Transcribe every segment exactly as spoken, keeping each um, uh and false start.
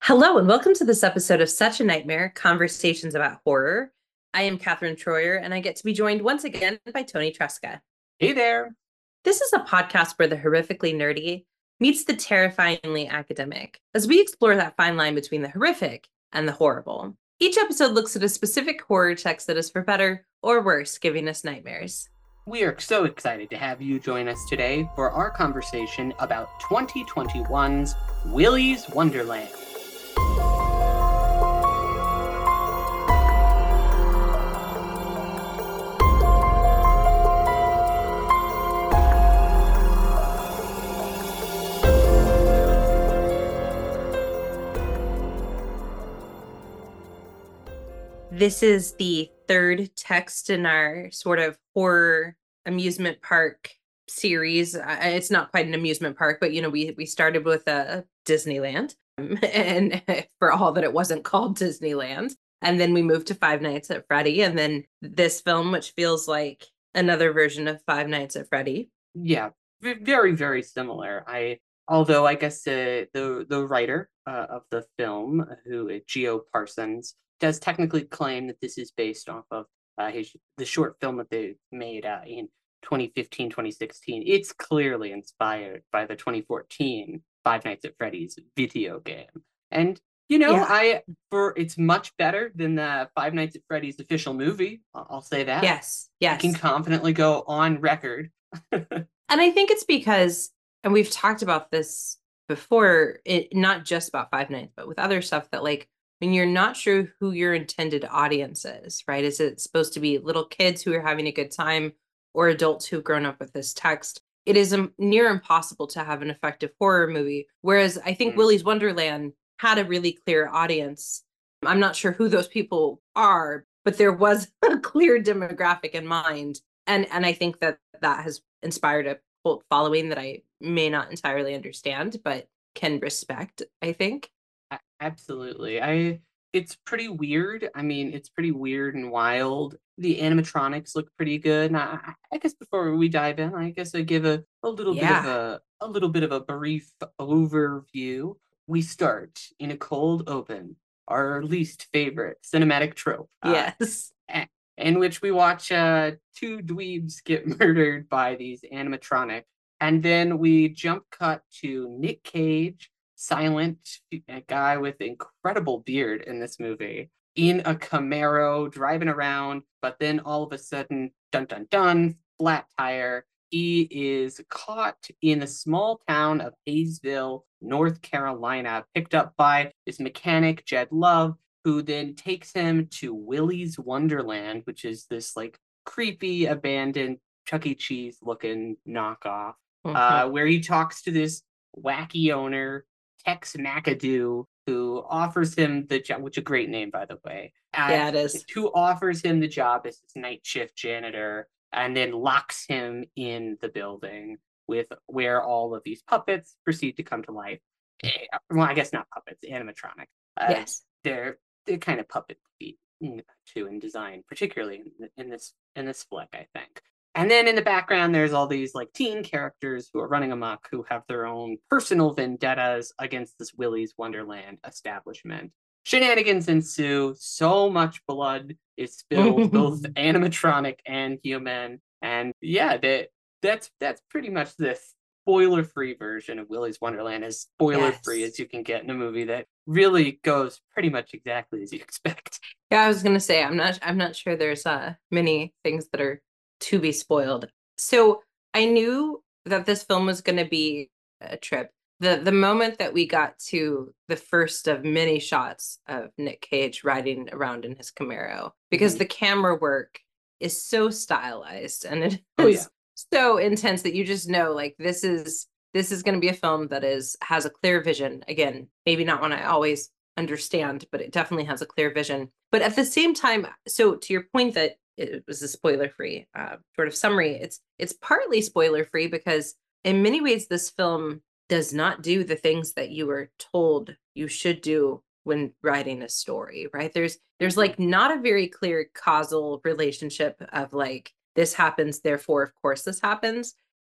Hello, and welcome to this episode of Such a Nightmare Conversations about Horror. I am Catherine Troyer, and I get to be joined once again by Tony Tresca. Hey there. This is a podcast where the horrifically nerdy meets the terrifyingly academic as we explore that fine line between the horrific and the horrible. Each episode looks at a specific horror text that is for better or worse, giving us nightmares. We are so excited to have you join us today for our conversation about twenty twenty-one's Willy's Wonderland. This is the third text in our sort of horror amusement park series. It's not quite an amusement park, but you know, we we started with a uh, Disneyland, and for all that it wasn't called Disneyland, and then we moved to Five Nights at Freddy, and then this film, which feels like another version of Five Nights at Freddy. Yeah, very very similar. I although I guess uh, the the writer uh, of the film, who uh, Geo Parsons, does technically claim that this is based off of uh, his the short film that they made uh, in twenty fifteen, twenty sixteen. It's clearly inspired by the twenty fourteen Five Nights at Freddy's video game. And you know, Yeah. I for it's much better than the Five Nights at Freddy's official movie. I'll, I'll say that. Yes. I can Yes. confidently go on record. And I think it's because, and we've talked about this before, it not just about Five Nights, but with other stuff that like when you're not sure who your intended audience is, right? Is it supposed to be little kids who are having a good time or adults who've grown up with this text? It is um, near impossible to have an effective horror movie. Whereas I think Mm. Willy's Wonderland had a really clear audience. I'm not sure who those people are, but there was a clear demographic in mind. And and I think that that has inspired a cult following that I may not entirely understand, but can respect, I think. A- Absolutely. I it's pretty weird. I mean, it's pretty weird and wild. The animatronics look pretty good. And I, I guess before we dive in, I guess I give a, a little bit of Yeah. a a little bit of a brief overview. We start in a cold open, our least favorite cinematic trope, uh, Yes. a- in which we watch uh, two dweebs get murdered by these animatronic, and then we jump cut to Nick Cage, silent a guy with incredible beard in this movie, in a Camaro driving around, but then all of a sudden, dun dun dun, flat tire. He is caught in the small town of Hayesville, North Carolina, picked up by this mechanic, Jed Love, who then takes him to Willy's Wonderland, which is this like creepy, abandoned Chuck E. Cheese looking knockoff, Mhm. uh, where he talks to this wacky owner, Tex McAdoo, who offers him the job, which is a great name, by the way, uh, Yeah, it is. who offers him the job as this night shift janitor and then locks him in the building with where all of these puppets proceed to come to life. Eh, Well, I guess not puppets, animatronic. Uh, Yes. they're they're kind of puppet feet too in design, particularly in, in this in this flick, I think. And then in the background, there's all these like teen characters who are running amok, who have their own personal vendettas against this Willy's Wonderland establishment. Shenanigans ensue. So much blood is spilled, both animatronic and human. And yeah, that that's that's pretty much this spoiler-free version of Willy's Wonderland, as spoiler-free Yes. as you can get in a movie that really goes pretty much exactly as you expect. Yeah, I was gonna say I'm not I'm not sure there's uh many things that are to be spoiled. So I knew that this film was gonna be a trip. The the moment that we got to the first of many shots of Nick Cage riding around in his Camaro, because Mhm. the camera work is so stylized and it Oh yeah. is so intense that you just know like this is this is going to be a film that is has a clear vision. Again, maybe not one I always understand, but it definitely has a clear vision. But at the same time, so to your point that it was a spoiler-free uh, sort of summary, it's it's partly spoiler-free because in many ways this film does not do the things that you were told you should do when writing a story, right? There's there's Mhm. like not a very clear causal relationship of like this happens, therefore, of course, this happens.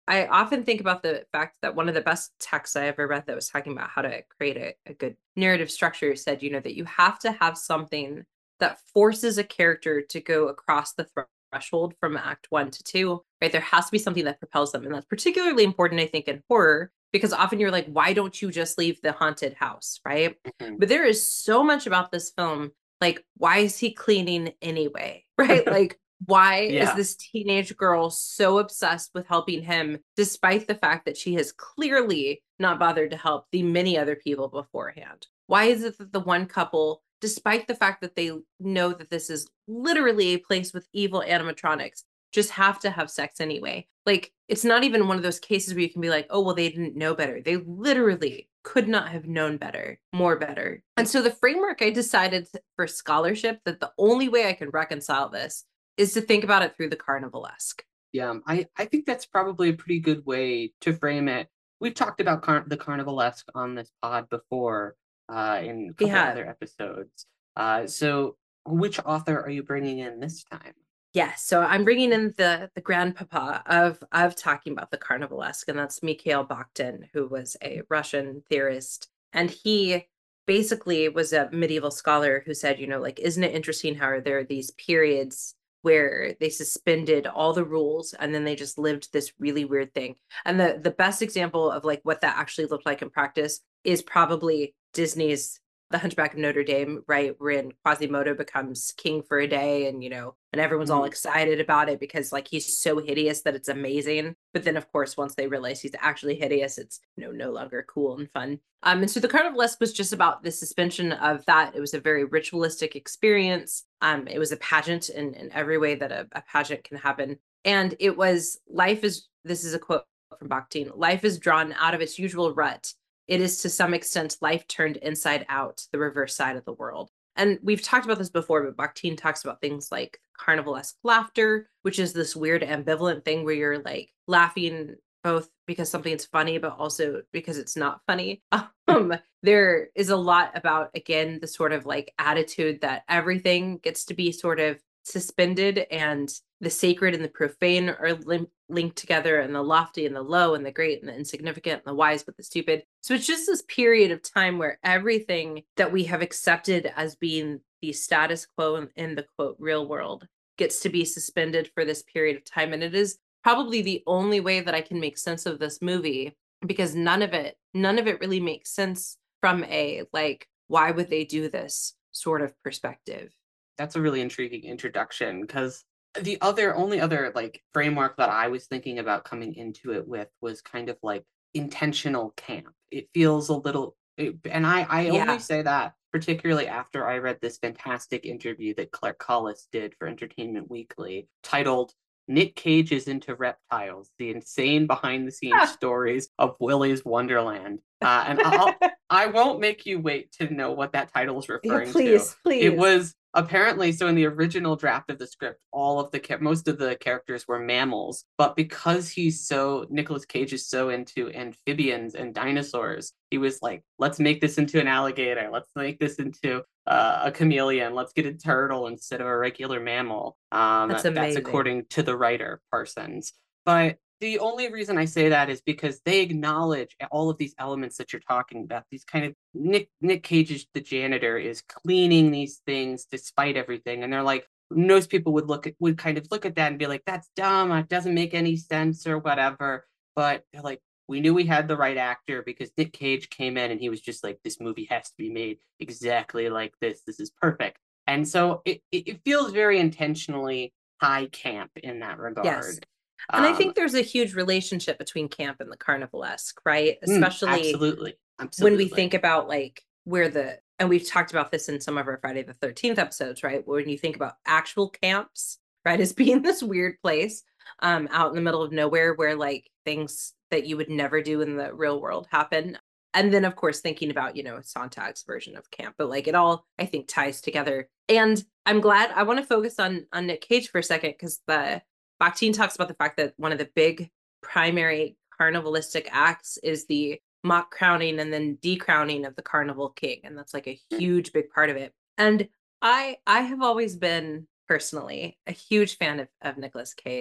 I often think about the fact that one of the best texts I ever read that was talking about how to create a, a good narrative structure said, you know, that you have to have something that forces a character to go across the threshold from act one to two, right? There has to be something that propels them. And that's particularly important, I think, in horror, because often you're like, why don't you just leave the haunted house, right? Mhm. But there is so much about this film, like, why is he cleaning anyway, right? Like, why is Yeah. this teenage girl so obsessed with helping him, despite the fact that she has clearly not bothered to help the many other people beforehand? Why is it that the one couple, despite the fact that they know that this is literally a place with evil animatronics, just have to have sex anyway? Like, it's not even one of those cases where you can be like, oh, well, they didn't know better. They literally could not have known better, more better. And so the framework I decided for scholarship, that the only way I can reconcile this is to think about it through the carnivalesque. Yeah, I, I think that's probably a pretty good way to frame it. We've talked about car- the Carnivalesque on this pod before, uh, in a couple Yeah. other episodes. Uh, so which author are you bringing in this time? Yes. So I'm bringing in the the grandpapa of of talking about the carnivalesque, and that's Mikhail Bakhtin, who was a Russian theorist, and he basically was a medieval scholar who said, you know, like, isn't it interesting how there are these periods where they suspended all the rules and then they just lived this really weird thing. And the the best example of like what that actually looked like in practice is probably Disney's The Hunchback of Notre Dame, right? When Quasimodo becomes king for a day, and you know, and everyone's all Mm, excited about it because like he's so hideous that it's amazing. But then of course, once they realize he's actually hideous, it's, you know, no longer cool and fun. Um, and so the Carnivalesque was just about the suspension of that. It was a very ritualistic experience. Um, it was a pageant in, in every way that a, a pageant can happen. And it was life is, this is a quote from Bakhtin, life is drawn out of its usual rut. It is to some extent life turned inside out, the reverse side of the world. And we've talked about this before, but Bakhtin talks about things like carnivalesque laughter, which is this weird ambivalent thing where you're like laughing both because something's funny, but also because it's not funny. Um, there is a lot about, again, the sort of like attitude that everything gets to be sort of suspended, and the sacred and the profane are lim- linked together, and the lofty and the low and the great and the insignificant and the wise but the stupid. So it's just this period of time where everything that we have accepted as being the status quo in, in the quote real world gets to be suspended for this period of time. And it is probably the only way that I can make sense of this movie, because none of it, none of it really makes sense from a like, why would they do this sort of perspective. that's a really intriguing introduction because the other only other like framework that I was thinking about coming into it with was kind of like intentional camp. It feels a little, it, and I I only Yeah. say that particularly after I read this fantastic interview that Claire Collis did for Entertainment Weekly titled Nick Cage is into reptiles, the insane behind the scenes stories of Willy's Wonderland. Uh, and I'll I won't make you wait to know what that title is Yeah, referring to. please, It please. was apparently, so in the original draft of the script, all of the most of the characters were mammals, but because he's so Nicolas Cage is so into amphibians and dinosaurs, he was like, let's make this into an alligator, let's make this into uh, a chameleon, let's get a turtle instead of a regular mammal. Um, That's that's amazing. according to the writer Parsons. But the only reason I say that is because they acknowledge all of these elements that you're talking about. These kind of Nick Nick Cage's the janitor is cleaning these things despite everything, and they're like, most people would look at would kind of look at that and be like, that's dumb, it doesn't make any sense or whatever. But they're like, we knew we had the right actor because Nick Cage came in and he was just like, this movie has to be made exactly like this. This is perfect. And so it, it feels very intentionally high camp in that Yes. regard. And I Um, think there's a huge relationship between camp and the carnivalesque, right? mm, Especially absolutely, when we absolutely. think about like where the, and we've talked about this in some of our Friday the thirteenth episodes, right? When you think about actual camps, right, as being this weird place um out in the middle of nowhere where like things that you would never do in the real world happen. And then of course thinking about, you know, Sontag's version of camp, but like it all I think ties together. And I'm glad I want to focus on on Nick Cage for a second, because the Bakhtin talks about the fact that one of the big primary carnivalistic acts is the mock crowning and then decrowning of the carnival king, and that's like a huge big part of it. And i i have always been personally a huge fan of, of Nicolas Cage.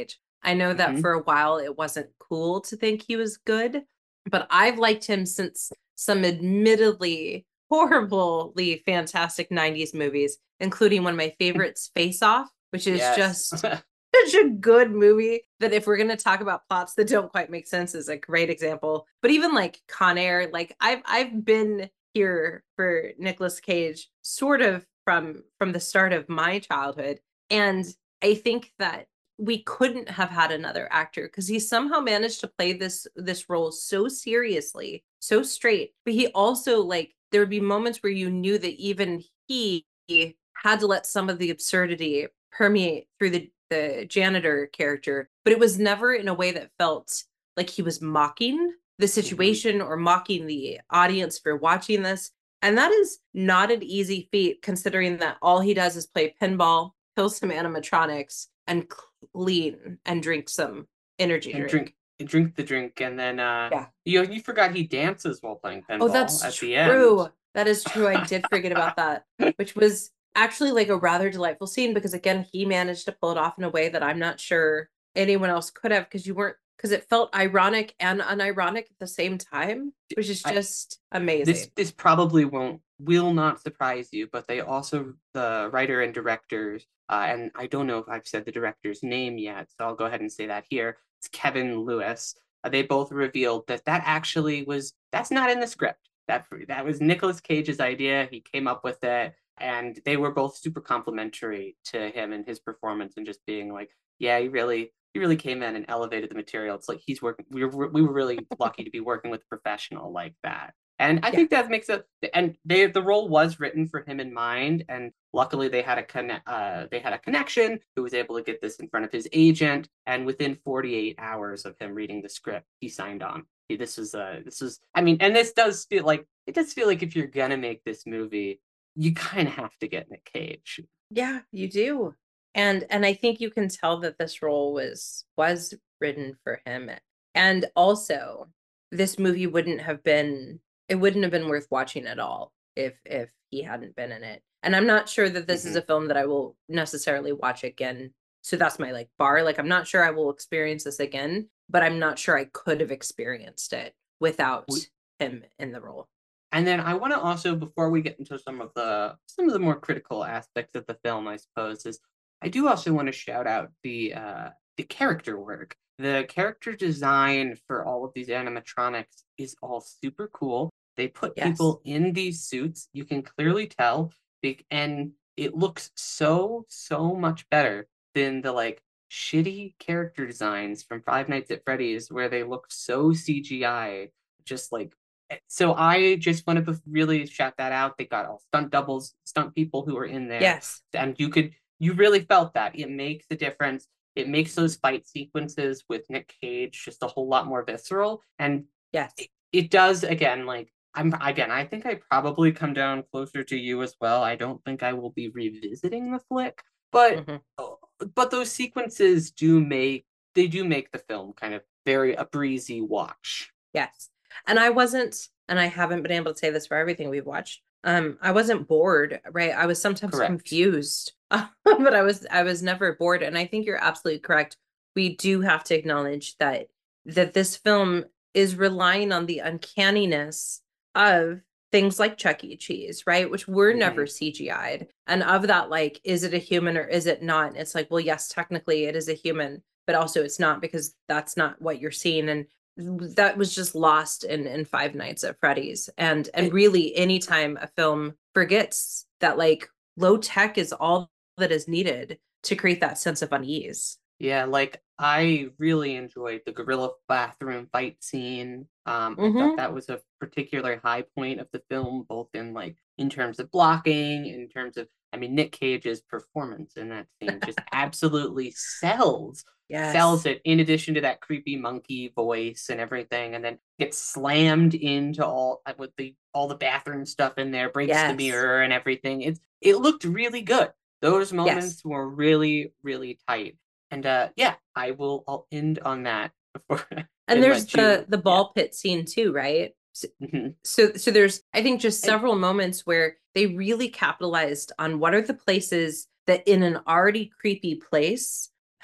I know that hmm for a while it wasn't cool to think he was good, but I've liked him since some admittedly horribly fantastic nineties movies, including one of my favorites, Face Off, which is Yes. just such a good movie that if we're going to talk about plots that don't quite make sense is a great example. But even like Con Air, like I've I've been here for Nicolas Cage sort of from from the start of my childhood, and I think that we couldn't have had another actor because he somehow managed to play this this role so seriously, so straight. But he also, like, there would be moments where you knew that even he had to let some of the absurdity permeate through the the janitor character, but it was never in a way that felt like he was mocking the hmm situation or mocking the audience for watching this. And that is not an easy feat, considering that all he does is play pinball, kill some animatronics, and clean and drink some energy And drink. drink drink the drink, and then uh, Yeah. you you forgot he dances while playing Oh, pinball that's at the end. true. That is true. I did forget about that, which was actually like a rather delightful scene because again, he managed to pull it off in a way that I'm not sure anyone else could have because you weren't because it felt ironic and unironic at the same time, which is I just this amazing. this probably won't will not surprise you, but they also the writer and directors, uh, and I don't know if I've said the director's name yet, so I'll go ahead and say that here. It's Kevin Lewis. Uh, they both revealed that that actually was that's not in the script. That that was Nicolas Cage's idea. He came up with it, and they were both super complimentary to him and his performance, and just being like, yeah, he really he really came in and elevated the material. It's like he's working. We were we were really lucky to be working with a professional like that. And I Yeah. think that makes it. And they the role was written for him in mind, and luckily they had a connect. Uh, they had a connection who was able to get this in front of his agent. And within forty-eight hours of him reading the script, he signed on. He, this was uh this was. I mean, and this does feel like it does feel like if you're gonna make this movie, you kind of have to get Nick Cage. Yeah, you do. And and I think you can tell that this role was was written for him. And also, this movie wouldn't have been it wouldn't have been worth watching at all if if he hadn't been in it. And I'm not sure that this is hmm a film that I will necessarily watch again. So that's my like bar. Like I'm not sure I will experience this again, but I'm not sure I could have experienced it without him in the role. And then I want to also, before we get into some of the some of the more critical aspects of the film, I suppose, is I do also want to shout out the uh, the character work. The character design for all of these animatronics is all super cool. They put Yes. people in these suits. You can clearly tell, and it looks so so much better than the like shitty character designs from Five Nights at Freddy's, where they look so C G I, just like so I just want to really shout that out. They got all stunt doubles, stunt people who were in there, Yes. and you could you really felt that it makes a difference. It makes those fight sequences with Nick Cage just a whole lot more visceral, and Yes. it, it does again. Like I'm again, I think I probably come down closer to you as well. I don't think I will be revisiting the flick, but Mhm. but those sequences do make they do make the film kind of very a breezy watch. Yes. And I wasn't, and I haven't been able to say this for everything we've watched. Um, I wasn't bored, right? I was sometimes Correct. confused, but I was I was never bored. And I think you're absolutely correct. We do have to acknowledge that that this film is relying on the uncanniness of things like Chuck E. Cheese, right? Which were never hmm C G I'd. And of that, like, is it a human or is it not? And it's like, well, yes, technically it is a human, but also it's not because that's not what you're seeing. And that was just lost in in Five Nights at Freddy's. And and It, really anytime a film forgets that like low tech is all that is needed to create that sense of unease. yeah, like I really enjoyed the gorilla bathroom fight scene. Um, I thought Mm-hmm. that was a particular high point of the film, both in like in terms of blocking, in terms of I mean Nick Cage's performance in that scene just absolutely sells sells Yes. it in addition to that creepy monkey voice and everything, and then gets slammed into all uh, with the all the bathroom stuff in there, breaks the Yes. mirror and everything. It's it looked really good. Those Yes. moments were really, really tight. And uh yeah, I will I'll end on that before And and there's let the you the yeah. ball pit scene too, right? So, Mhm. so so there's I think just And several moments where they really capitalized on what are the places that in an already creepy place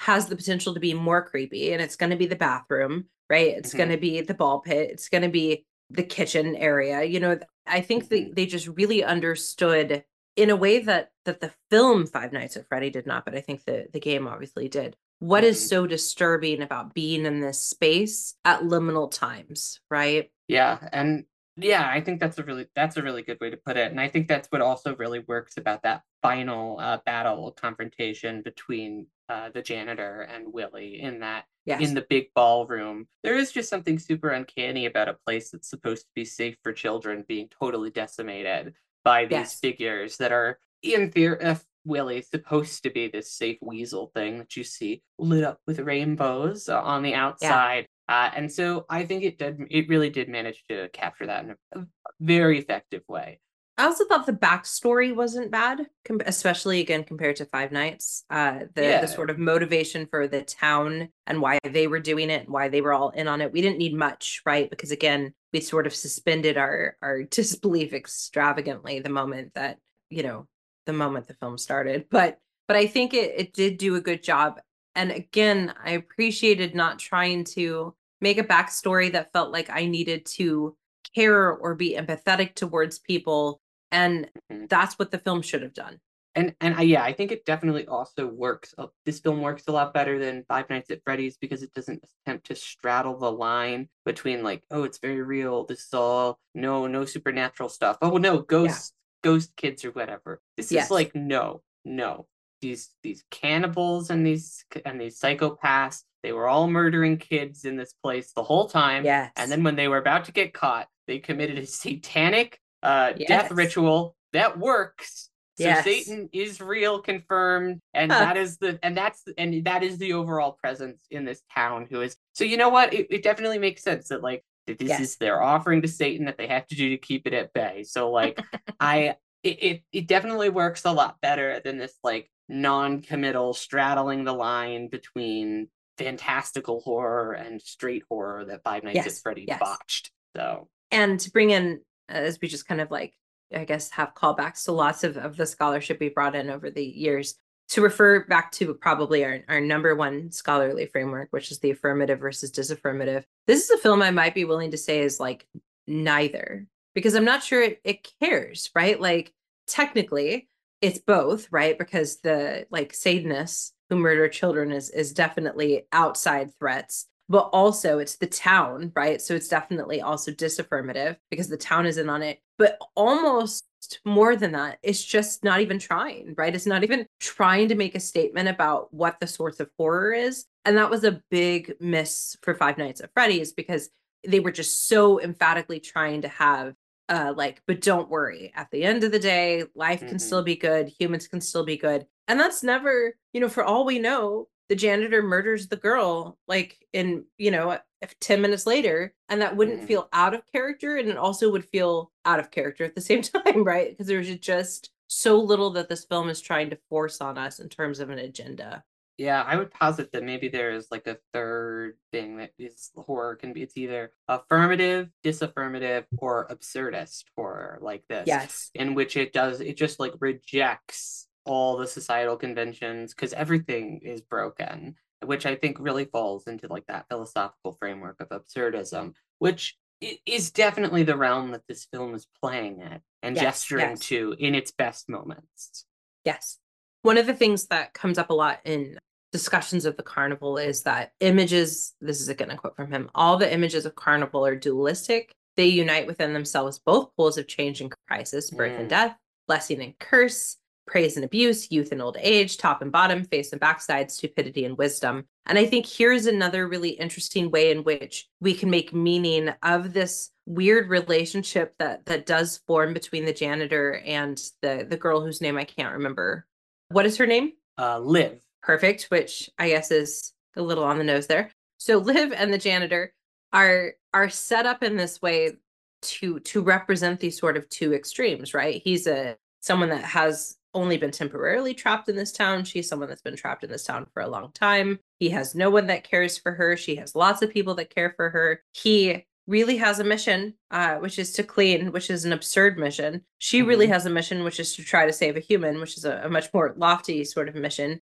has the potential to be more creepy, and it's going to be the bathroom, right? It's going hmm to be the ball pit. It's going to be the kitchen area. You know, I think hmm that they just really understood in a way that that the film Five Nights at Freddy did not, but I think the the game obviously did. What is hmm so disturbing about being in this space at liminal times, right? Yeah, and yeah, I think that's a really that's a really good way to put it. And I think that's what also really works about that final uh, battle confrontation between uh, the janitor and Willie in that in Yes. the big ballroom. There is just something super uncanny about a place that's supposed to be safe for children being totally decimated by these Yes. figures that are in theory if Willie's supposed to be this safe weasel thing that you see lit up with rainbows uh, on the Yeah. outside. Uh, and so I think it did. It really did manage to capture that in a very effective way. I also thought the backstory wasn't bad, com- especially again compared to Five Nights. Uh, the the Yeah. sort of motivation for the town and why they were doing it, why they were all in on it. We didn't need much, right? Because again, we sort of suspended our our disbelief extravagantly the moment that, you know, the moment the film started. But but I think it it did do a good job. And again, I appreciated not trying to make a backstory that felt like I needed to care or be empathetic towards people, and Mhm. that's what the film should have done. And and I, yeah, I think it definitely also works. Uh, This film works a lot better than Five Nights at Freddy's because it doesn't attempt to straddle the line between like, oh, it's very real. This is all no, no supernatural stuff. Oh no, Yeah. ghosts, ghost kids or whatever. This is Yes. like no, no. These these cannibals and these and these psychopaths, they were all murdering kids in this place the whole time. And Yes. then when they were about to get caught, they committed a satanic uh, death Yes. ritual that works. So Yes. Satan is real, confirmed, and Huh. that is the and that's and that is the overall presence in this town. Who is so you know what? It, it definitely makes sense that like that this is Yes. their offering to Satan that they have to do to keep it at bay. So like I it it, it definitely works a lot better than this like non-committal straddling the line between fantastical horror and straight horror that Five Nights at Yes. Freddy's Yes. botched. So And to bring in, as we just kind of like, I guess, have callbacks to lots of, of the scholarship we brought in over the years, to refer back to probably our, our number one scholarly framework, which is the affirmative versus disaffirmative. This is a film I might be willing to say is like neither, because I'm not sure it, it cares, right? Like technically it's both, right? Because the like Satanists who murder children is is definitely outside threats, but also it's the town, right? So it's definitely also disaffirmative because the town is in on it. But almost more than that, it's just not even trying, right? It's not even trying to make a statement about what the source of horror is. And that was a big miss for Five Nights at Freddy's because they were just so emphatically trying to have uh like, but don't worry, at the end of the day life can mhm, still be good, humans can still be good. And that's never, you know, for all we know, the janitor murders the girl like in, you know, if ten minutes later, and that wouldn't mhm. feel out of character, and it also would feel out of character at the same time, right? Because there's just so little that this film is trying to force on us in terms of an agenda. Yeah, I would posit that maybe there is like a third thing that is horror can be it's either affirmative, disaffirmative, or absurdist horror like this, Yes. in which it does it just like rejects all the societal conventions because everything is broken, which I think really falls into like that philosophical framework of absurdism, which is definitely the realm that this film is playing at and Yes. gesturing Yes. to in its best moments. Yes. One of the things that comes up a lot in discussions of the carnival is that images, this is again a quote from him, all the images of carnival are dualistic. They unite within themselves both poles of change and crisis, birth and Mm. death, blessing and curse, praise and abuse, youth and old age, top and bottom, face and backside, stupidity and wisdom. And I think here's another really interesting way in which we can make meaning of this weird relationship that that does form between the janitor and the the girl whose name I can't remember. What is her name? Uh, live. Perfect, which I guess is a little on the nose there. So Liv and the janitor are are set up in this way to to represent these sort of two extremes, right? He's a someone that has only been temporarily trapped in this town. She's someone that's been trapped in this town for a long time. He has no one that cares for her. She has lots of people that care for her. He really has a mission, uh, which is to clean, which is an absurd mission. She really Mhm. has a mission, which is to try to save a human, which is a, a much more lofty sort of mission.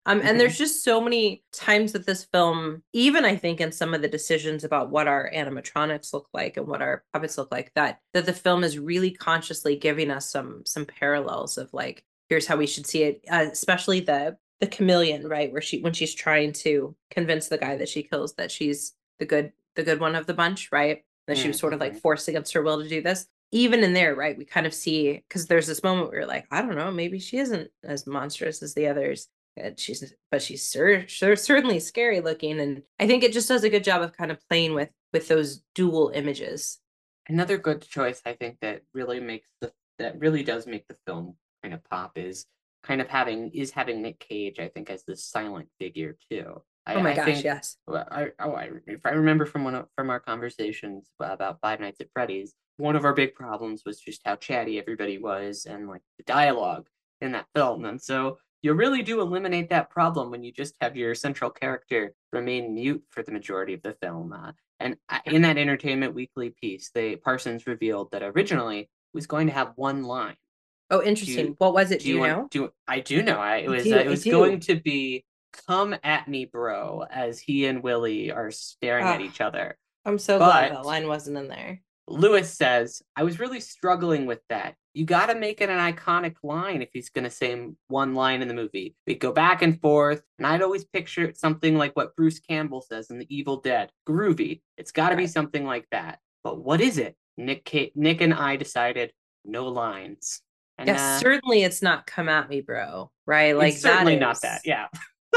Um, and Hmm. there's just so many times that this film, even I think in some of the decisions about what our animatronics look like and what our puppets look like, that that the film is really consciously giving us some some parallels of like, here's how we should see it, uh, especially the the chameleon, right? Where she when she's trying to convince the guy that she kills that she's the good the good one of the bunch, right? That she was sort of like Mm-hmm. forced against her will to do this. Even in there, right, we kind of see because there's this moment where you're like, I don't know, maybe she isn't as monstrous as the others. And she's but she's cer- cer- certainly scary looking, and I think it just does a good job of kind of playing with with those dual images. Another good choice, I think, that really makes the that really does make the film kind of pop is kind of having is having Nick Cage, I think, as this silent figure too. Oh I, my I gosh, think yes. well, I, oh, I if I remember from one of, from our conversations about Five Nights at Freddy's, one of our big problems was just how chatty everybody was and like the dialogue in that film. And so you really do eliminate that problem when you just have your central character remain mute for the majority of the film. Uh, and uh, Yeah. in that Entertainment Weekly piece, they Parsons revealed that originally was going to have one line. Oh, Do you interesting. What was it? do Do you you want know? do I do know I it I was uh, do. it I was going do. to be "Come at me, bro," as he and Willie are staring at Ah, each other. I'm so glad But that line wasn't in there. Lewis says, I was really struggling with that. You got to make it an iconic line if he's going to say one line in the movie. We go back and forth, and I'd always picture something like what Bruce Campbell says in The Evil Dead, groovy. It's got to be Right. something like that. But what is it? Nick, K- Nick and I decided no lines, and Yes, uh, certainly it's not come at me, bro. Right? it's Like that certainly not that. is, Yeah,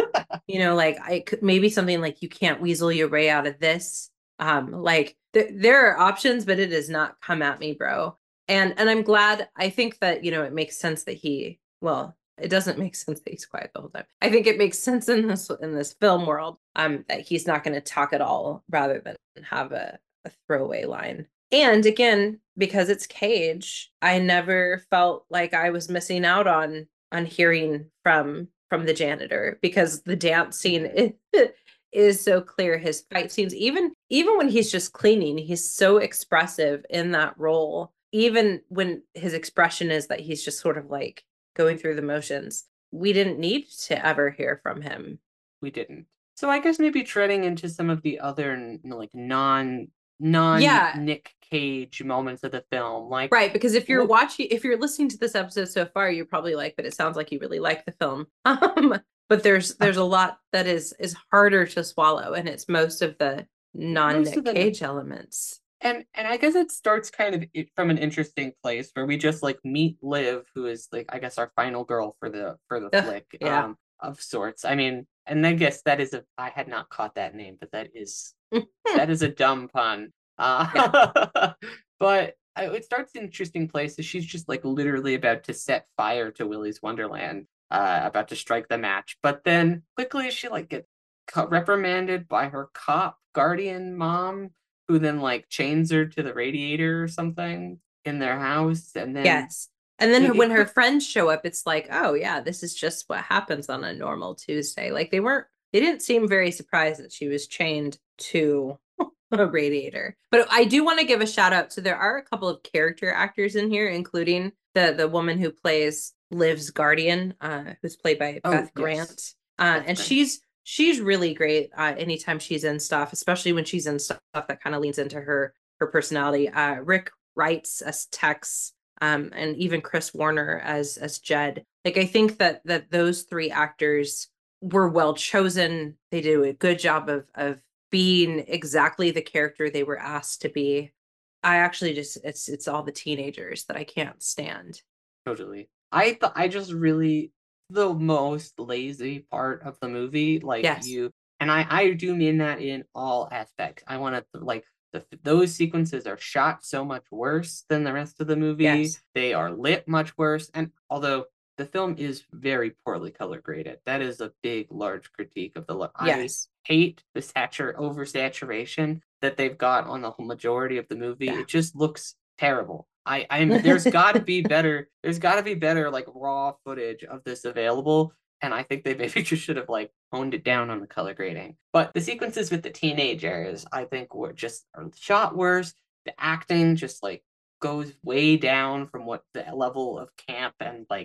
you know, like I could maybe something like you can't weasel your way out of this. Um, like th- there are options, but it does not come at me, bro. And and I'm glad. I think that, you know, it makes sense that he, well, it doesn't make sense that he's quiet the whole time. I think it makes sense in this in this film world, um, that he's not going to talk at all rather than have a, a throwaway line. And again, because it's Cage, I never felt like I was missing out on on hearing from from the janitor because the dance scene mm-hmm. is, is so clear. His fight scenes, even even when he's just cleaning, he's so expressive in that role. Even when his expression is that he's just sort of like going through the motions, we didn't need to ever hear from him. We didn't. So I guess maybe treading into some of the other like non non Yeah, Nick Cage moments of the film, like right, because if you're what watching, if you're listening to this episode so far, you're probably like, but it sounds like you really like the film. Um, but there's uh, there's a lot that is is harder to swallow, and it's most of the most non-Nick of the Cage elements. and and I guess it starts kind of from an interesting place where we just like meet Liv, who is like I guess our final girl for the for the Ugh, flick, yeah. um, of sorts. I mean, and I guess that is a I had not caught that name, but that is that is a dumb pun. Yeah. Uh, but it starts in interesting places. She's just like literally about to set fire to Willy's Wonderland, uh, about to strike the match. But then quickly she like gets reprimanded by her cop guardian mom, who then like chains her to the radiator or something in their house, and then Yes. And then it, her, it when her quick. friends show up, it's like, oh yeah, this is just what happens on a normal Tuesday. Like they weren't, they didn't seem very surprised that she was chained to a radiator. But I do want to give a shout out. So there are a couple of character actors in here, including the the woman who plays Liv's guardian, uh, who's played by Oh Beth yes, Grant. Uh, Beth and Grant. she's she's really great uh, anytime she's in stuff, especially when she's in stuff that kind of leans into her her personality. Uh, Rick writes as Tex, um, and even Chris Warner as as Jed. Like I think that that those three actors were well chosen. They do a good job of of being exactly the character they were asked to be. I actually just it's it's all the teenagers that I can't stand. Totally. I th- I just really the most lazy part of the movie, like Yes. you, and I I do mean that in all aspects. I want to like the those sequences are shot so much worse than the rest of the movie. Yes. They are lit much worse, and although the film is very poorly color graded, that is a big, large critique of the. Lo- I Yes. hate the satur oversaturation that they've got on the whole majority of the movie. Yeah. It just looks terrible. I I'm there's got to be better. There's got to be better like raw footage of this available, and I think they maybe just should have like honed it down on the color grading. But the sequences with the teenagers, I think, were just are shot worse. The acting just like goes way down from what the level of camp and like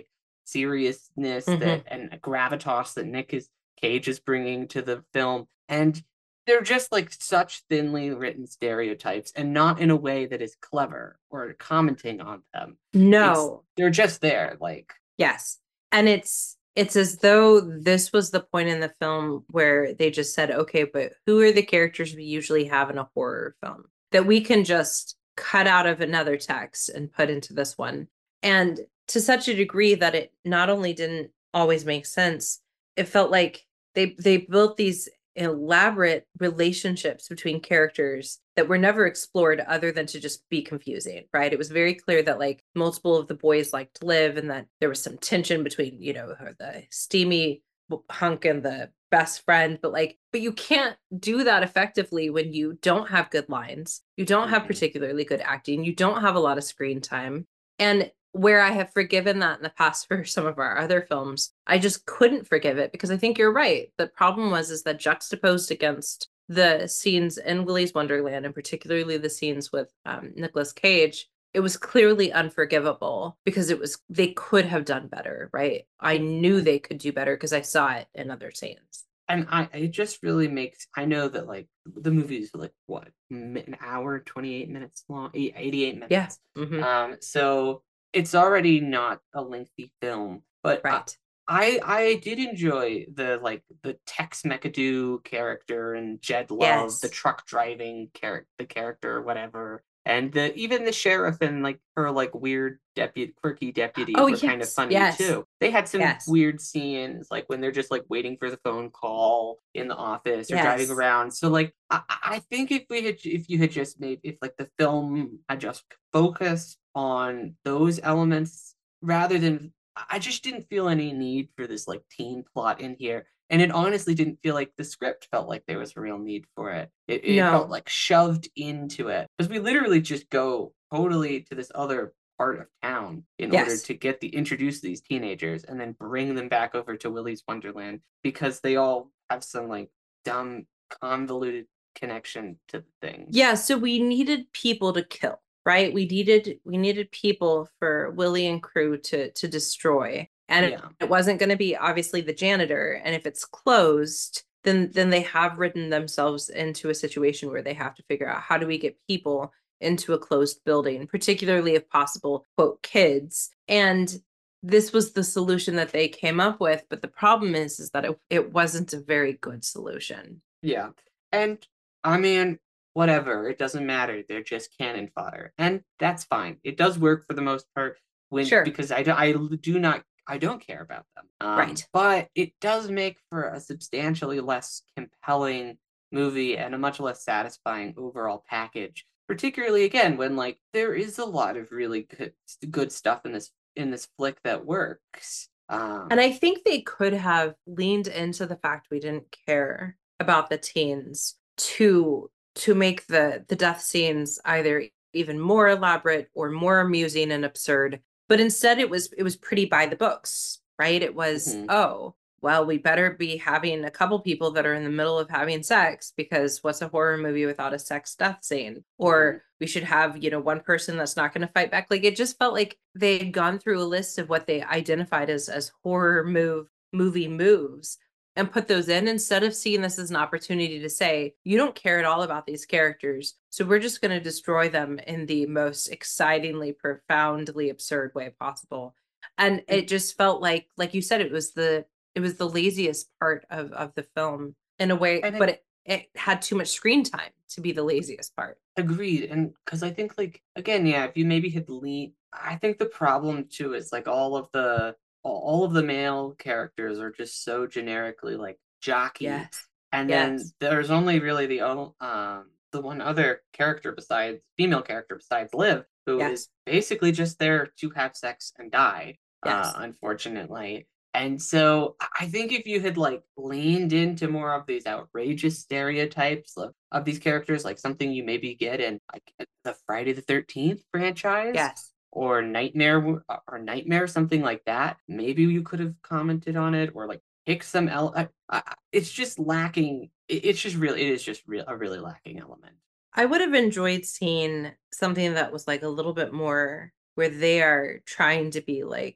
seriousness that Mm-hmm. and gravitas that Nick is Cage is bringing to the film, and they're just like such thinly written stereotypes, and not in a way that is clever or commenting on them. It's No. they're just there, like Yes. And it's it's as though this was the point in the film where they just said, okay, but who are the characters we usually have in a horror film that we can just cut out of another text and put into this one? And to such a degree that it not only didn't always make sense, it felt like they they built these elaborate relationships between characters that were never explored other than to just be confusing, right? It was very clear that like multiple of the boys liked Liv and that there was some tension between, you know, her, the steamy hunk and the best friend, but like, but you can't do that effectively when you don't have good lines, you don't have mhm. particularly good acting, you don't have a lot of screen time. And where I have forgiven that in the past for some of our other films, I just couldn't forgive it because I think you're right. The problem was is that juxtaposed against the scenes in Willy's Wonderland, and particularly the scenes with um, Nicolas Cage, it was clearly unforgivable because it was they could have done better, right? I knew they could do better because I saw it in other scenes. And I it just really makes I know that like the movie is like what an hour twenty-eight minutes long, eighty-eight Yeah. minutes. Mm-hmm. Um, so it's already not a lengthy film, but I, Right. I I did enjoy the like the Tex McAdoo character and Jed Love, the Yes. truck driving character, the character, whatever, and the even the sheriff and like her like weird deputy, quirky deputy Oh were kind of yes. funny Yes. too. They had some Yes. weird scenes, like when they're just like waiting for the phone call in the office or driving Yes. around. So like I, I think if we had if you had just made if like the film had just focused on those elements rather than I just didn't feel any need for this like teen plot in here. And it honestly didn't feel like the script felt like there was a real need for it. It, it felt No. like shoved into it because we literally just go totally to this other part of town in order Yes. to get the introduce these teenagers and then bring them back over to Willy's Wonderland because they all have some like dumb convoluted connection to things. Yeah, so we needed people to kill, right? We needed we needed people for Willy and crew to to destroy. And it, Yeah. it wasn't going to be obviously the janitor. And if it's closed, then then they have written themselves into a situation where they have to figure out how do we get people into a closed building, particularly if possible, quote, kids. And this was the solution that they came up with. But the problem is, is that it, it wasn't a very good solution. Yeah. And I mean, whatever, it doesn't matter. They're just cannon fodder. And that's fine. It does work for the most part when Sure. because I do, I do not I don't care about them. Um, Right. but it does make for a substantially less compelling movie and a much less satisfying overall package. Particularly again when like there is a lot of really good good stuff in this in this flick that works. And Um, I think they could have leaned into the fact we didn't care about the teens to to make the the death scenes either even more elaborate or more amusing and absurd. But instead it was it was pretty by the books, right? It was, mhm, oh, well, we better be having a couple people that are in the middle of having sex because what's a horror movie without a sex death scene? mhm. Or we should have, you know, one person that's not going to fight back. Like it just felt like they had gone through a list of what they identified as as horror move movie moves and put those in instead of seeing this as an opportunity to say, you don't care at all about these characters. So we're just going to destroy them in the most excitingly, profoundly absurd way possible. And And it just felt like, like you said, it was the it was the laziest part of of the film in a way, and but it it, it had too much screen time to be the laziest part. Agreed, and because I think like again, yeah, if you maybe had lean, I think the problem too is like all of the all of the male characters are just so generically like jockey, Yes. and then Yes. there's only really the o- um the one other character besides female character besides Liv, who is Yes. basically just there to have sex and die, uh, Yes. unfortunately. And so I think if you had like leaned into more of these outrageous stereotypes of, of these characters, like something you maybe get in like the Friday the thirteenth franchise Yes. or Nightmare or Nightmare, something like that, maybe you could have commented on it or like pick some el- I, I, it's just lacking. It, it's just really, it is just real a really lacking element. I would have enjoyed seeing something that was like a little bit more where they are trying to be like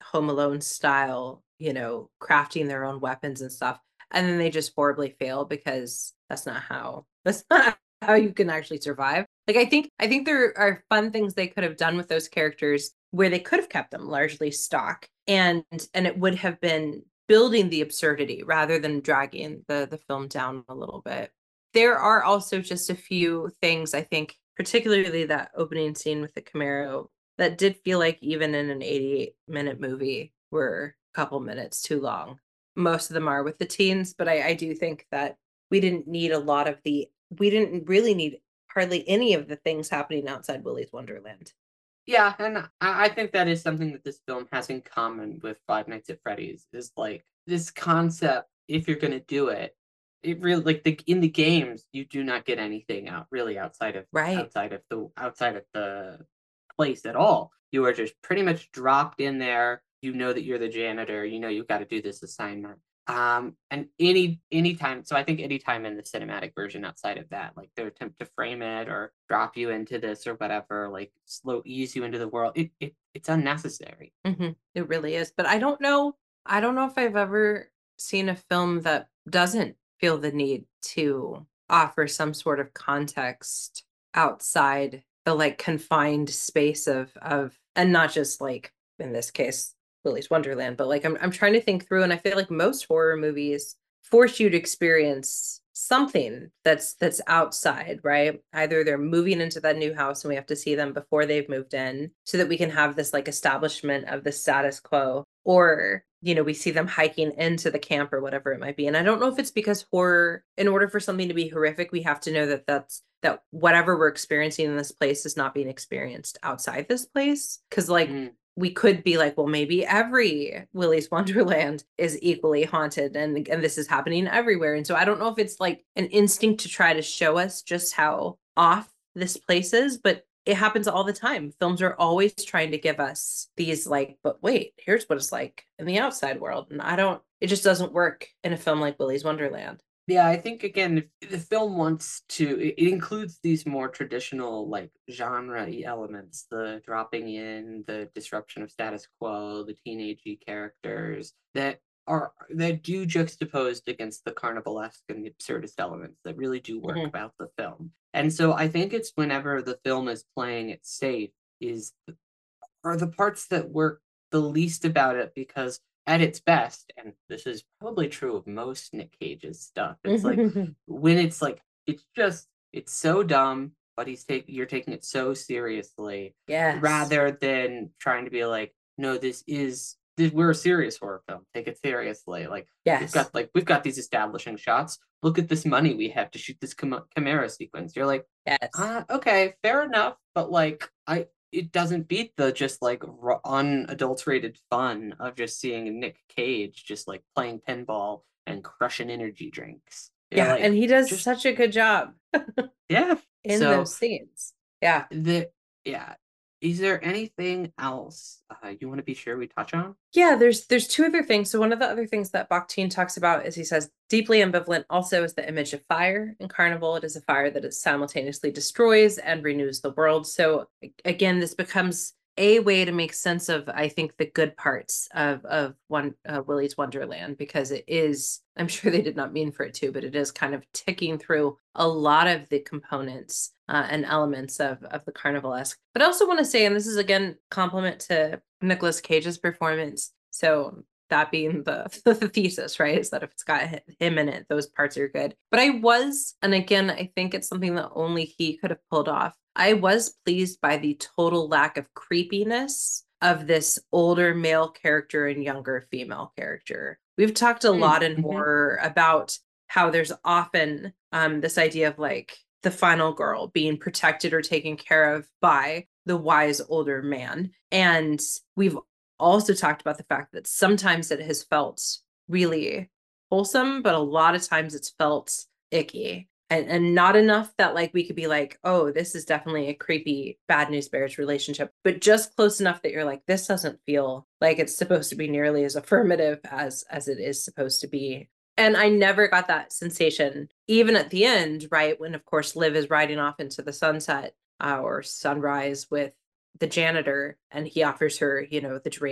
Home Alone style, you know, crafting their own weapons and stuff. And then they just horribly fail because that's not how that's not how you can actually survive. Like I think I think there are fun things they could have done with those characters where they could have kept them largely stock and and it would have been building the absurdity rather than dragging the the film down a little bit. There are also just a few things I think, particularly that opening scene with the Camaro, that did feel like even in an eighty-eight minute movie were a couple minutes too long. Most of them are with the teens, but I, I do think that we didn't need a lot of the, we didn't really need hardly any of the things happening outside Willy's Wonderland. Yeah, and I, I think that is something that this film has in common with Five Nights at Freddy's is like this concept, if you're gonna do it, it really like the in the games, you do not get anything out really outside of Right. outside of the outside of the place at all. You are just pretty much dropped in there. You know that you're the janitor, you know you've got to do this assignment. Um, and any anytime, so I think anytime in the cinematic version outside of that, like their attempt to frame it or drop you into this or whatever, like slow ease you into the world, it, it it's unnecessary. Mm-hmm. It really is. But I don't know, I don't know if I've ever seen a film that doesn't feel the need to offer some sort of context outside the like confined space of of and not just like in this case Willy's Wonderland, but like I'm I'm trying to think through and I feel like most horror movies force you to experience something that's that's outside, right? Either they're moving into that new house and we have to see them before they've moved in so that we can have this like establishment of the status quo, or you know, we see them hiking into the camp or whatever it might be. And I don't know if it's because horror, in order for something to be horrific, we have to know that that's that whatever we're experiencing in this place is not being experienced outside this place. Because like Mm. we could be like, well, maybe every Willy's Wonderland is equally haunted and and this is happening everywhere. And so I don't know if it's like an instinct to try to show us just how off this place is, but it happens all the time. Films are always trying to give us these like, but wait, here's what it's like in the outside world. And I don't, it just doesn't work in a film like Willy's Wonderland. Yeah, I think again, if the film wants to, it, it includes these more traditional like genre elements, the dropping in, the disruption of status quo, the teenagey characters that are that do juxtaposed against the carnivalesque and the absurdist elements that really do work Mhm. about the film. And so I think it's whenever the film is playing it safe is are the parts that work the least about it because at its best, and this is probably true of most Nick Cage's stuff, it's like when it's like it's just it's so dumb, but he's taking you're taking it so seriously Yes. rather than trying to be like, no, this is this, we're a serious horror film. Take it seriously. Like we've Yes. got like we've got these establishing shots. Look at this money we have to shoot this Chim- Chimera sequence. You're like, Yes. uh, okay, fair enough, but like I it doesn't beat the just like r- unadulterated fun of just seeing Nick Cage just like playing pinball and crushing energy drinks. You're Yeah. And like, he does just such a good job yeah. in So those scenes. Yeah. the yeah. Is there anything else uh, you want to be sure we touch on? Yeah, there's there's two other things. So one of the other things that Bakhtin talks about is he says deeply ambivalent also is the image of fire. In Carnival, it is a fire that it simultaneously destroys and renews the world. So again, this becomes a way to make sense of, I think, the good parts of of one uh, Willy's Wonderland, because it is, I'm sure they did not mean for it to, but it is kind of ticking through a lot of the components uh, and elements of of the Carnivalesque. But I also want to say, and this is again compliment to Nicolas Cage's performance. So that being the, the thesis, right, is that if it's got him in it, those parts are good. But I was, and again, I think it's something that only he could have pulled off. I was pleased by the total lack of creepiness of this older male character and younger female character. We've talked a lot in Mm-hmm. horror about how there's often um, this idea of like the final girl being protected or taken care of by the wise older man. And we've also talked about the fact that sometimes it has felt really wholesome, but a lot of times it's felt icky. And, and not enough that like we could be like, oh, this is definitely a creepy bad news bears relationship, but just close enough that you're like, this doesn't feel like it's supposed to be nearly as affirmative as as it is supposed to be. And I never got that sensation, even at the end, right? When, of course, Liv is riding off into the sunset uh, or sunrise with the janitor and he offers her, you know, the drink.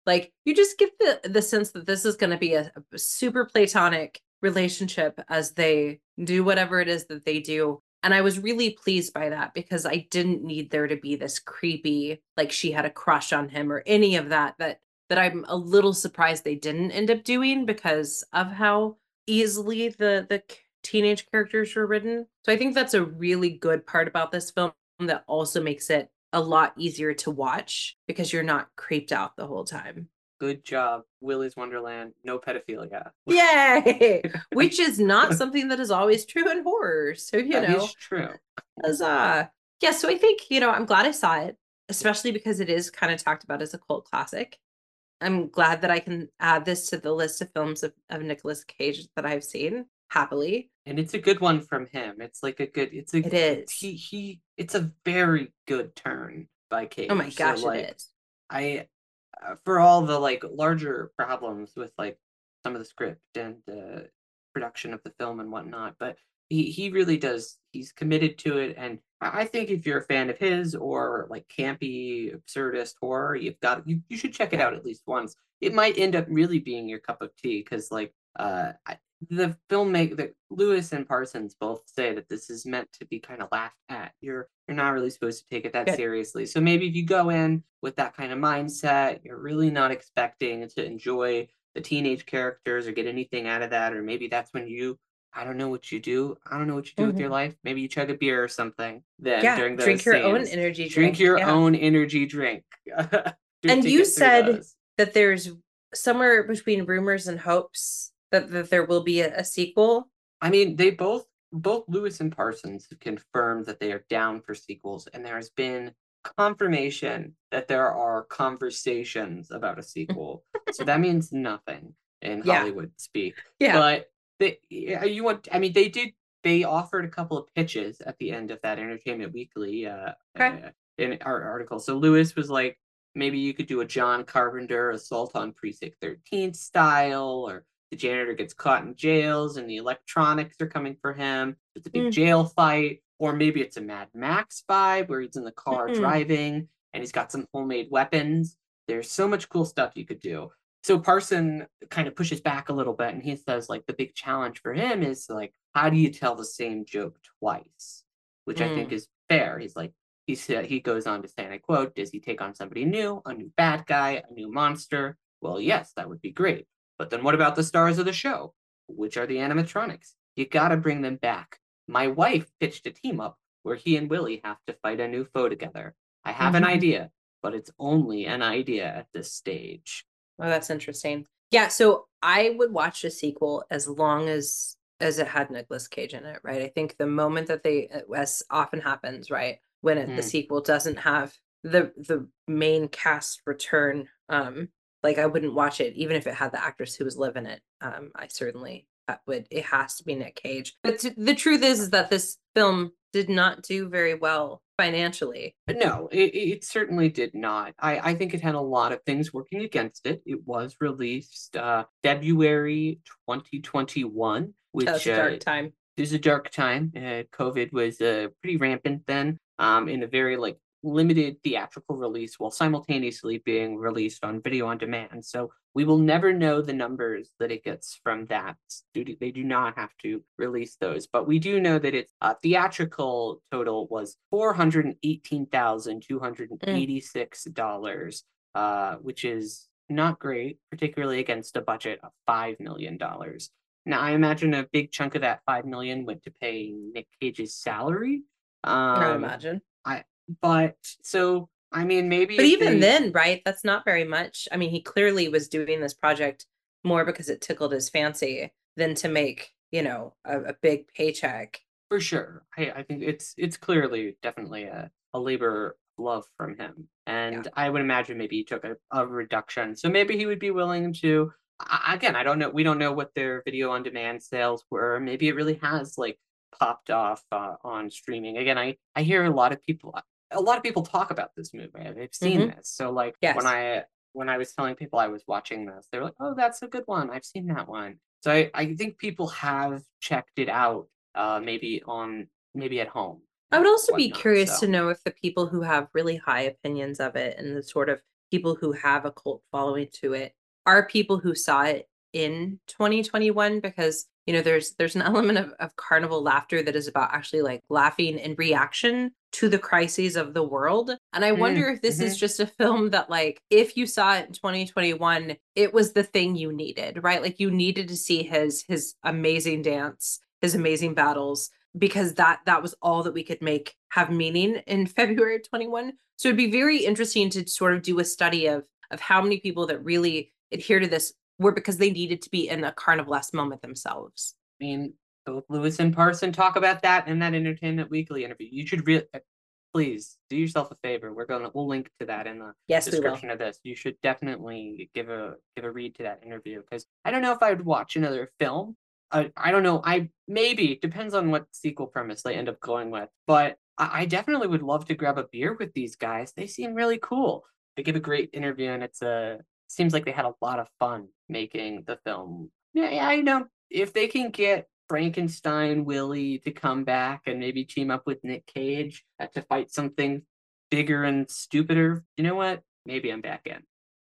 Like you just get the the sense that this is going to be a, a super platonic relationship as they do whatever it is that they do. And I was really pleased by that because I didn't need there to be this creepy, like she had a crush on him or any of that, that that I'm a little surprised they didn't end up doing because of how easily the the teenage characters were written. So I think that's a really good part about this film that also makes it a lot easier to watch because you're not creeped out the whole time. Good job. Willy's Wonderland, no pedophilia. Yay! Which is not something that is always true in horror. So, you That know, is true. huzzah. Yeah, so I think, you know, I'm glad I saw it, especially because it is kind of talked about as a cult classic. I'm glad that I can add this to the list of films of, of Nicolas Cage that I've seen happily. And it's a good one from him. It's like a good, it's a, It it's, is. he, he, it's a very good turn by Oh my Cage. So gosh, it like, is. I, uh, for all the like larger problems with like some of the script and the production of the film and whatnot, but he, he really does, he's committed to it. And I think if you're a fan of his or like campy, absurdist horror, you've got, you, you should check it Yeah. out at least once. It might end up really being your cup of tea because like, uh, I, the filmmaker, the Lewis and Parsons both say that this is meant to be kind of laughed at. You're you're not really supposed to take it that Good. seriously. So maybe if you go in with that kind of mindset, you're really not expecting to enjoy the teenage characters or get anything out of that, or maybe that's when you, I don't know what you do. I don't know what you do with your Mhm. life. Maybe you chug a beer or something then Yeah, during those drink your own scenes. energy Drink drink. your Yeah. own energy drink to, And to you get through said those. that there's somewhere between rumors and hopes that, that there will be a, a sequel. I mean, they both both Lewis and Parsons have confirmed that they are down for sequels, and there has been confirmation that there are conversations about a sequel. So that means nothing in Yeah. Hollywood speak. Yeah. But they, you want? I mean, they did. They offered a couple of pitches at the end of that Entertainment Weekly uh, Okay. uh, in our article. So Lewis was like, maybe you could do a John Carpenter Assault on Precinct thirteen style, or the janitor gets caught in jails and the electronics are coming for him. It's a big Mm, jail fight. Or maybe it's a Mad Max vibe where he's in the car mm, driving and he's got some homemade weapons. There's so much cool stuff you could do. So Parson kind of pushes back a little bit and he says, like, the big challenge for him is like, how do you tell the same joke twice? Which I think mm. is fair. He's like, he said, he goes on to say, and I quote, does he take on somebody new, a new bad guy, a new monster? Well, yes, that would be great. But then what about the stars of the show? Which are the animatronics? You gotta bring them back. My wife pitched a team up where he and Willy have to fight a new foe together. I have an idea, but it's only an idea at this stage. Oh, that's interesting. Yeah, so I would watch a sequel as long as as it had Nicolas Cage in it, right? I think the moment that they, as often happens, right, when it, the Mm. sequel doesn't have the the main cast return, um, like I wouldn't watch it even if it had the actress who was living it. Um, I certainly uh, would. It has to be Nick Cage. But t- the truth is, is that this film did not do very well financially. No, it, it certainly did not. I, I think it had a lot of things working against it. It was released uh, February twenty twenty-one, That which was a uh, dark time. is a dark time. Uh, COVID was uh, pretty rampant then, um, in a very like limited theatrical release while simultaneously being released on video on demand. So we will never know the numbers that it gets from that. They do not have to release those, but we do know that its uh, theatrical total was four hundred eighteen thousand two hundred eighty-six dollars, mm. uh, which is not great, particularly against a budget of five million dollars. Now, I imagine a big chunk of that five million dollars went to pay Nick Cage's salary. I would Um, imagine. I but so I mean maybe But if even they then, right? That's not very much. I mean, he clearly was doing this project more because it tickled his fancy than to make, you know, a, a big paycheck. for sure. I, I think it's it's clearly definitely a, a labor of love from him. Yeah. And I would imagine maybe he took a, a reduction. So maybe he would be willing to I, again, I don't know. We don't know what their video on demand sales were. Maybe it really has like popped off uh, on streaming. Again, I I hear a lot of people a lot of people talk about this movie. They've seen Mm-hmm. this. So like when Yes. I when I was telling people I was watching this, they were like, "Oh, that's a good one. I've seen that one." So I, I think people have checked it out, uh, maybe on maybe at home I would and also be whatnot. curious to So know if the people who have really high opinions of it and the sort of people who have a cult following to it are people who saw it in twenty twenty-one, because you know there's there's an element of, of carnival laughter that is about actually like laughing in reaction to the crises of the world. And I wonder Mm, if this mm-hmm. is just a film that, like, if you saw it in twenty twenty-one, it was the thing you needed, right? Like, you needed to see his his amazing dance, his amazing battles, because that that was all that we could make have meaning in February of twenty-one. So it'd be very interesting to sort of do a study of of how many people that really adhere to this were because they needed to be in a carnivalesque moment themselves. I mean, both Lewis and Parson talk about that in that Entertainment Weekly interview. You should really, please do yourself a favor. We're gonna we'll link to that in the yes, description of this. You should definitely give a give a read to that interview, because I don't know if I would watch another film. I, I don't know. I maybe depends on what sequel premise they end up going with, but I, I definitely would love to grab a beer with these guys. They seem really cool. They give a great interview, and it's a seems like they had a lot of fun making the film. Yeah, yeah, I know if they can get Frankenstein Willie to come back and maybe team up with Nick Cage uh, to fight something bigger and stupider, you know what? Maybe I'm back in.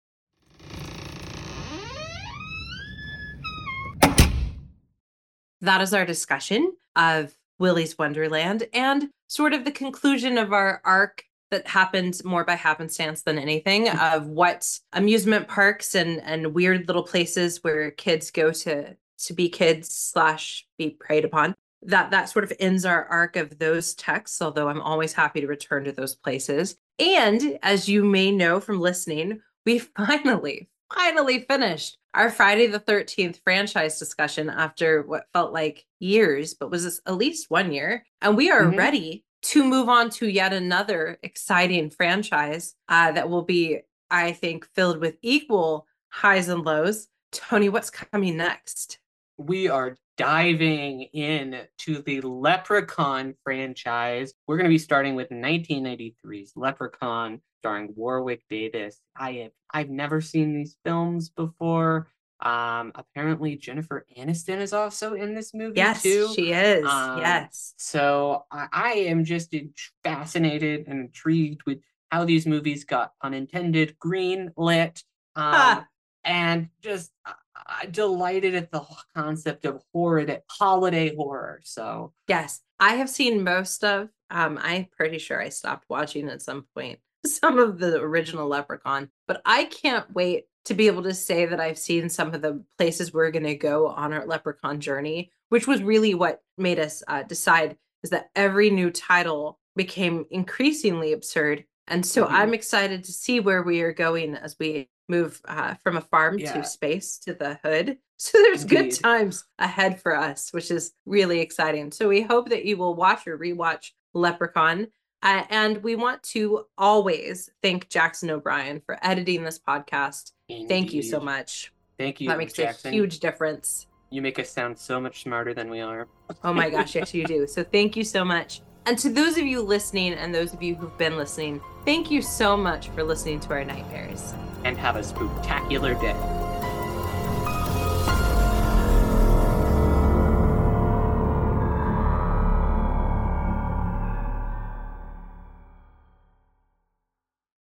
That is our discussion of Willy's Wonderland and sort of the conclusion of our arc that happened more by happenstance than anything, of what amusement parks and and weird little places where kids go to to be kids slash be preyed upon. That that sort of ends our arc of those texts, although I'm always happy to return to those places. And as you may know from listening, we finally, finally finished our Friday the thirteenth franchise discussion after what felt like years, but was at least one year. And we are Mhm. ready to move on to yet another exciting franchise uh, that will be, I think, filled with equal highs and lows. Tony, what's coming next? We are diving in to the Leprechaun franchise. We're going to be starting with nineteen ninety-three's Leprechaun, starring Warwick Davis. I have I've never seen these films before. Um, apparently Jennifer Aniston is also in this movie Yes, too. she is. Um, yes. So I, I am just in- fascinated and intrigued with how these movies got unintended green lit. Um, Ah. and just uh, delighted at the concept of horror, holiday horror. So yes, I have seen most of. Um, I'm pretty sure I stopped watching at some point some of the original Leprechaun, but I can't wait to be able to say that I've seen some of the places we're going to go on our Leprechaun journey, which was really what made us uh, decide is that every new title became increasingly absurd. And so mm-hmm. I'm excited to see where we are going as we move uh, from a farm yeah. to space to the hood. So there's Indeed. Good times ahead for us, which is really exciting. So we hope that you will watch or rewatch Leprechaun. Uh, and we want to always thank Jackson O'Brien for editing this podcast. Indeed. Thank you so much. Thank you, That makes Jackson. a huge difference. You make us sound so much smarter than we are. Oh my gosh, yes, you do. So thank you so much. And to those of you listening and those of you who've been listening, thank you so much for listening to our nightmares. And have a spooktacular day.